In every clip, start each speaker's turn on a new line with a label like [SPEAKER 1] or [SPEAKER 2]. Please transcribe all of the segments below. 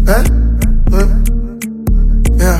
[SPEAKER 1] Eh? Yeah.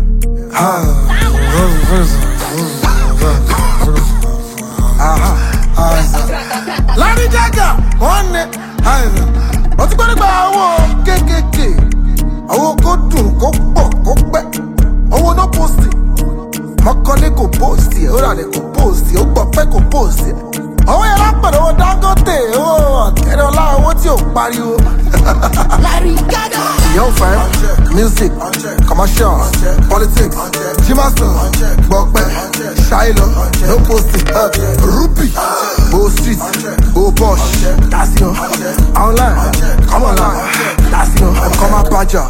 [SPEAKER 1] Lady Gaga, one day. Wọ́n ti gbọ́ nípa owó kéékèèké. Owó kó dùn, kó pọ̀, kó pẹ́. Owó no post. Mọ́kànlé kò post. Ó rà lè kò post. Ó gbọ́ pẹ́ kò post. Owó yẹn lápẹ̀rẹ̀ owó Dangote. Owó ọ̀kẹ́rẹ́ ọlá owó tí ò pariwo.
[SPEAKER 2] Lady Gaga.
[SPEAKER 1] Young fam, music, commercial, politics, Jimason, Bokpe, Shiloh, no posting, Ruby, Bo Street, Bo Bosch, that's you, online, come online, that's you, come on, Paja.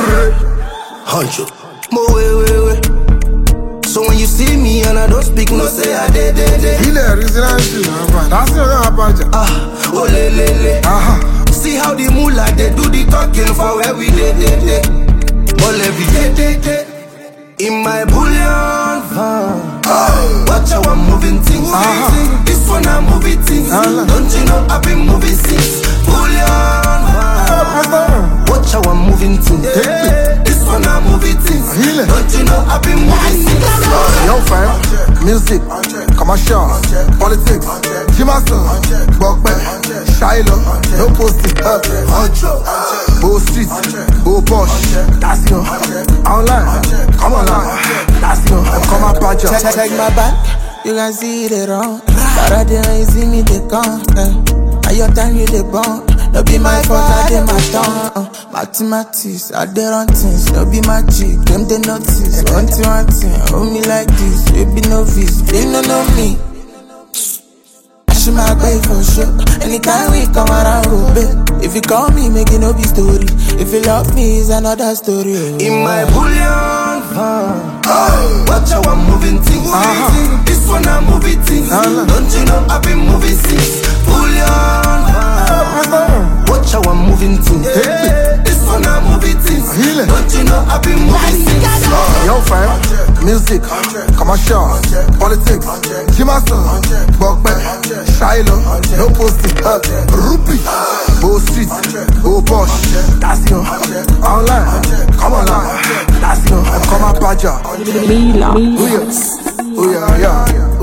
[SPEAKER 3] Huncho, mo way. So when you see me and I don't speak, no say I did.
[SPEAKER 1] Ile residential, that's you, Paja.
[SPEAKER 3] Oh le. See how the moolah they do the talking for where we day. All every day. In my bullion van. Watch how I'm moving things. This one I'm moving things. Don't you know I've been moving since bullion van. Watch how I'm moving things. This one I'm moving things. Don't you know I've been moving since.
[SPEAKER 1] Young fam, music, commercial, politics, Jimason, Bokpe, Shiloh, no posting, Bo Street, Bo Bosch, that's you, online, come online, that's you, come on, Paja.
[SPEAKER 4] Check my back, you can see it wrong. But I didn't see me, they come. At your time, you they born. No be my fault, I did my tongue. Mathematics, I did run things. No be my chick, them they notice. One thing, hold me like this. You be novice, they don't know me. She my pay for sure. Anytime we come around, if you call me, make it no be story. If you love me, it's another story.
[SPEAKER 3] In my bullion van. Watch how I'm moving things. This one I'm moving things. Don't you know I've been moving since bullion van. Watch how I'm moving things. This one I'm moving things. Don't you know I've been moving since.
[SPEAKER 1] Young fam, music, commercial, politics, Jimason, Bokpe, Shiloh, no posting, Ruby, Bo Street, Bo Bosch, that's you, online, come online, that's you, come on, Paja.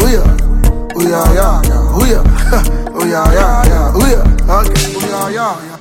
[SPEAKER 1] Oh yeah, okay,